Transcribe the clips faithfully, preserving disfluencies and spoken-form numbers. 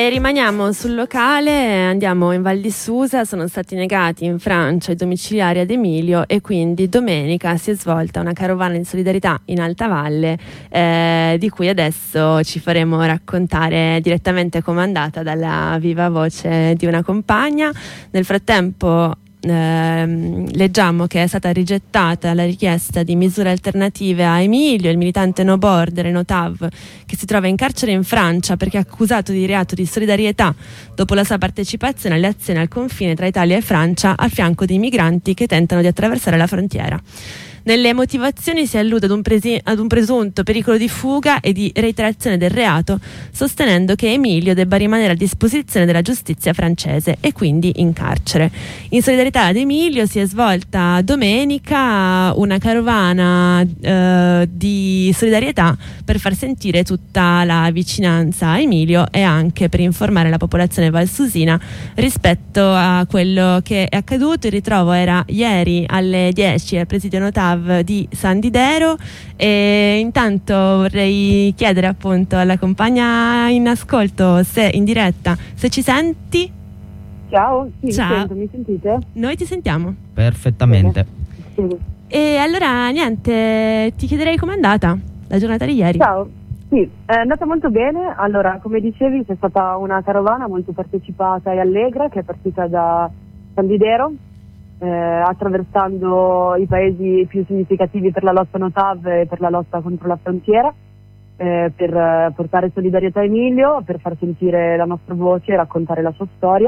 E rimaniamo sul locale, andiamo in Val di Susa. Sono stati negati in Francia i domiciliari ad Emilio e quindi domenica si è svolta una carovana di solidarietà in Alta Valle, eh, di cui adesso ci faremo raccontare direttamente, comandata dalla viva voce di una compagna. Nel frattempo Eh, leggiamo che è stata rigettata la richiesta di misure alternative a Emilio, il militante no border, no T A V, che si trova in carcere in Francia perché è accusato di reato di solidarietà dopo la sua partecipazione alle azioni al confine tra Italia e Francia al fianco di migranti che tentano di attraversare la frontiera. Nelle motivazioni si allude ad un, presi- ad un presunto pericolo di fuga e di reiterazione del reato, sostenendo che Emilio debba rimanere a disposizione della giustizia francese e quindi in carcere. In solidarietà ad Emilio si è svolta domenica una carovana eh, di solidarietà per far sentire tutta la vicinanza a Emilio e anche per informare la popolazione valsusina rispetto a quello che è accaduto. Il ritrovo era ieri alle dieci al presidio Notav di San Didero, e intanto vorrei chiedere appunto alla compagna in ascolto, se in diretta, se ci senti. Ciao, sì, Ciao. Mi, sento, mi sentite? Noi ti sentiamo Perfettamente. Sì. E allora niente, ti chiederei com'è andata la giornata di ieri. Ciao, sì, è andata molto bene. Allora, come dicevi, c'è stata una carovana molto partecipata e allegra che è partita da San Didero, Eh, attraversando i paesi più significativi per la lotta Notav e per la lotta contro la frontiera, eh, per eh, portare solidarietà a Emilio, per far sentire la nostra voce e raccontare la sua storia,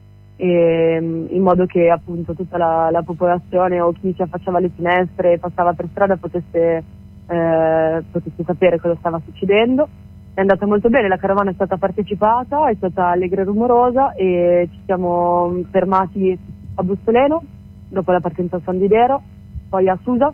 e, in modo che appunto tutta la, la popolazione o chi si affacciava alle finestre e passava per strada potesse, eh, potesse sapere cosa stava succedendo. È andata molto bene, la carovana è stata partecipata, è stata allegra e rumorosa, e ci siamo fermati a Bustoleno dopo la partenza a San Didero, poi a Susa,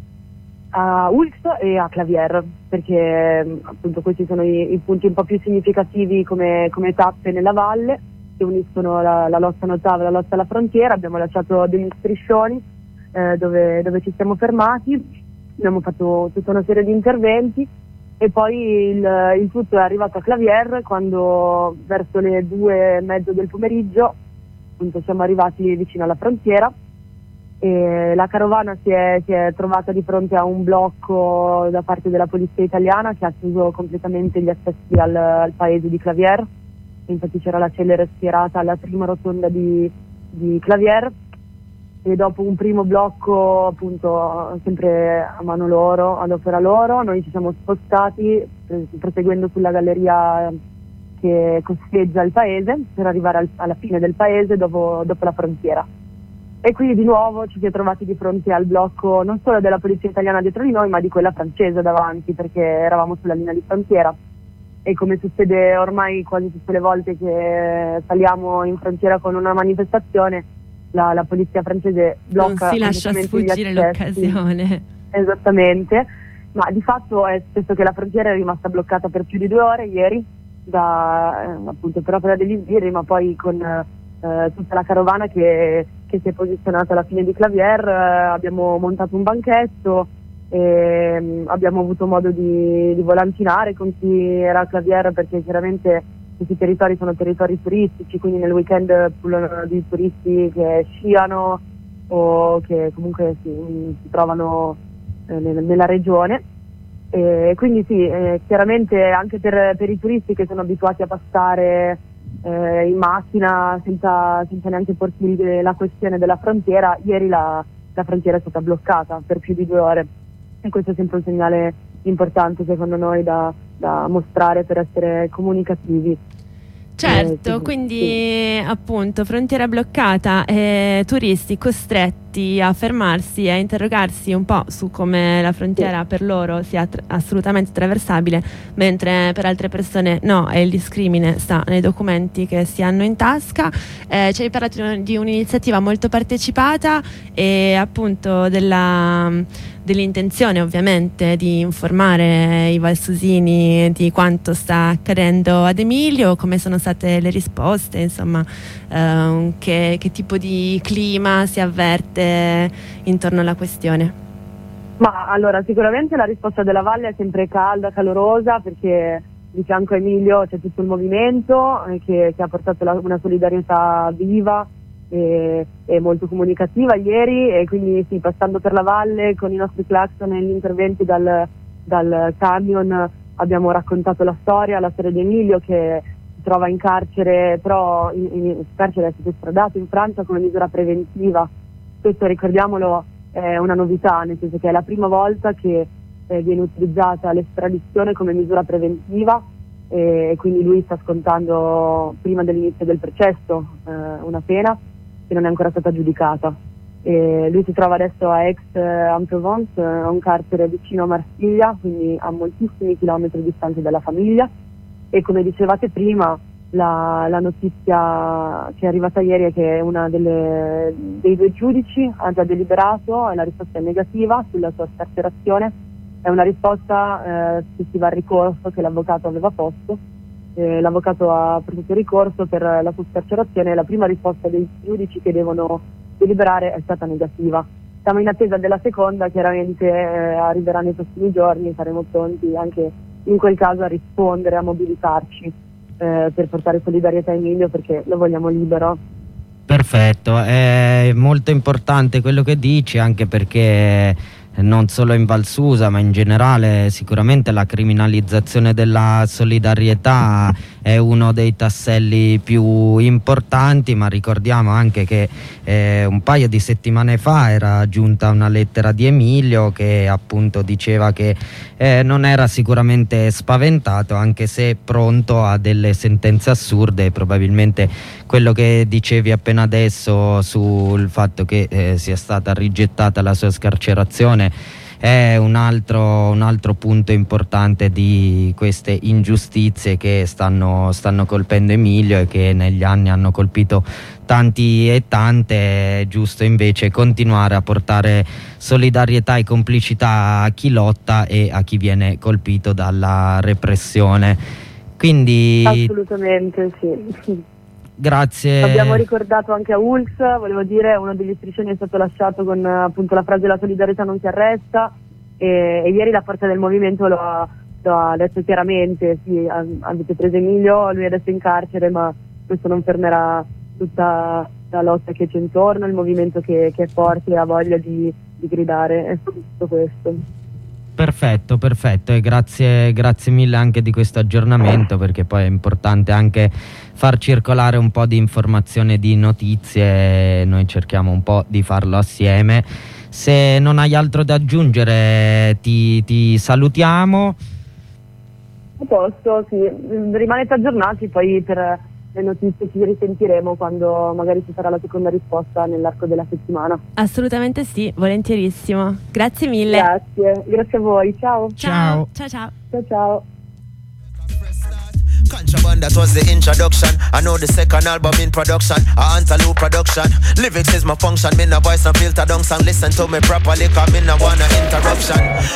a Ulx e a Clavier, perché appunto questi sono i, i punti un po' più significativi come, come tappe nella valle che uniscono la, la lotta Notav e la lotta alla frontiera. Abbiamo lasciato degli striscioni eh, dove, dove ci siamo fermati, abbiamo fatto tutta una serie di interventi, e poi il, il tutto è arrivato a Clavier quando verso le due e mezzo del pomeriggio appunto siamo arrivati vicino alla frontiera, e la carovana si è, si è trovata di fronte a un blocco da parte della polizia italiana che ha chiuso completamente gli accessi al, al paese di Clavier. Infatti c'era la celere schierata alla prima rotonda di, di Clavier, e dopo un primo blocco appunto sempre a mano loro, ad opera loro, noi ci siamo spostati eh, proseguendo sulla galleria che costeggia il paese per arrivare al, alla fine del paese dopo, dopo la frontiera. E qui di nuovo ci si è trovati di fronte al blocco non solo della polizia italiana dietro di noi, ma di quella francese davanti, perché eravamo sulla linea di frontiera, e come succede ormai quasi tutte le volte che saliamo in frontiera con una manifestazione, la, la polizia francese blocca, non si lascia sfuggire l'occasione. Esattamente, ma di fatto è spesso che la frontiera è rimasta bloccata per più di due ore ieri, da eh, appunto per opera degli sbirri, ma poi con eh, tutta la carovana che, che si è posizionata alla fine di Clavier. Eh, abbiamo montato un banchetto e eh, abbiamo avuto modo di, di volantinare con chi era a Clavier, perché chiaramente questi territori sono territori turistici, quindi nel weekend pullano di turisti che sciano o che comunque si, si trovano eh, nella regione. E quindi sì, eh, chiaramente anche per, per i turisti che sono abituati a passare eh, in macchina senza, senza neanche porsi la questione della frontiera, ieri la, la frontiera è stata bloccata per più di due ore, e questo è sempre un segnale importante secondo noi da, da mostrare per essere comunicativi. Certo, Eh, sì, quindi sì. appunto frontiera bloccata e turisti costretti a fermarsi e a interrogarsi un po' su come la frontiera sì. per loro sia tr- assolutamente attraversabile, mentre per altre persone no, e il discrimine sta nei documenti che si hanno in tasca. Eh, ci hai parlato di un'iniziativa molto partecipata e appunto della... dell'intenzione ovviamente di informare i valsusini di quanto sta accadendo ad Emilio, come sono state le risposte, insomma, eh, che, che tipo di clima si avverte intorno alla questione. Ma allora sicuramente la risposta della Valle è sempre calda, calorosa, perché di fianco a Emilio c'è tutto il movimento eh, che, che ha portato la, una solidarietà viva e, e molto comunicativa ieri, e quindi sì, passando per la valle con i nostri clacson e gli interventi dal, dal camion abbiamo raccontato la storia, la storia di Emilio che si trova in carcere, però in, in carcere è stato estradato in Francia come misura preventiva. Questo, ricordiamolo, è una novità, nel senso che è la prima volta che eh, viene utilizzata l'estradizione come misura preventiva, e, e quindi lui sta scontando prima dell'inizio del processo eh, una pena che non è ancora stata giudicata. E lui si trova adesso a Aix-en-Provence, eh, un carcere vicino a Marsiglia, quindi a moltissimi chilometri di distanza dalla famiglia, e come dicevate prima La, la notizia che è arrivata ieri è che una delle, dei due giudici ha già deliberato e la risposta è negativa sulla sua scarcerazione. È una risposta eh, successiva al ricorso che l'avvocato aveva posto. Eh, l'avvocato ha presentato ricorso per la sua scarcerazione e la prima risposta dei giudici che devono deliberare è stata negativa. Siamo in attesa della seconda, chiaramente eh, arriverà nei prossimi giorni, saremo pronti anche in quel caso a rispondere, a mobilitarci. Eh, per portare solidarietà a Emilio, perché lo vogliamo libero. Perfetto, è molto importante quello che dici, anche perché non solo in Val Susa ma in generale sicuramente la criminalizzazione della solidarietà è uno dei tasselli più importanti, ma ricordiamo anche che eh, un paio di settimane fa era giunta una lettera di Emilio che appunto diceva che eh, non era sicuramente spaventato, anche se pronto a delle sentenze assurde. Probabilmente quello che dicevi appena adesso sul fatto che eh, sia stata rigettata la sua scarcerazione è un altro, un altro punto importante di queste ingiustizie che stanno, stanno colpendo Emilio e che negli anni hanno colpito tanti e tante. È giusto invece continuare a portare solidarietà e complicità a chi lotta e a chi viene colpito dalla repressione. Quindi assolutamente sì. Grazie. Abbiamo ricordato anche a U L S, volevo dire, uno degli striscioni è stato lasciato con appunto la frase "la solidarietà non si arresta", e, e ieri la forza del movimento lo ha, lo ha detto chiaramente: sì, avete preso Emilio, lui è adesso in carcere, ma questo non fermerà tutta la lotta che c'è intorno, il movimento che, che è forte e ha voglia di, di gridare, è tutto questo. Perfetto, perfetto, e grazie, grazie mille anche di questo aggiornamento, perché poi è importante anche far circolare un po' di informazione, di notizie, noi cerchiamo un po' di farlo assieme. Se non hai altro da aggiungere ti, ti salutiamo. A posto, sì, rimanete aggiornati poi per le notizie, ci risentiremo quando magari ci sarà la seconda risposta nell'arco della settimana. Assolutamente sì, volentierissimo. Grazie mille. Grazie, grazie a voi, ciao. Ciao, ciao, ciao. Ciao, ciao. Contraband, that was the introduction. I know the second album in production, a Antelope production. Lyrics is my function, me no voice no filter down song. Listen to me properly, cause me no want no interruption.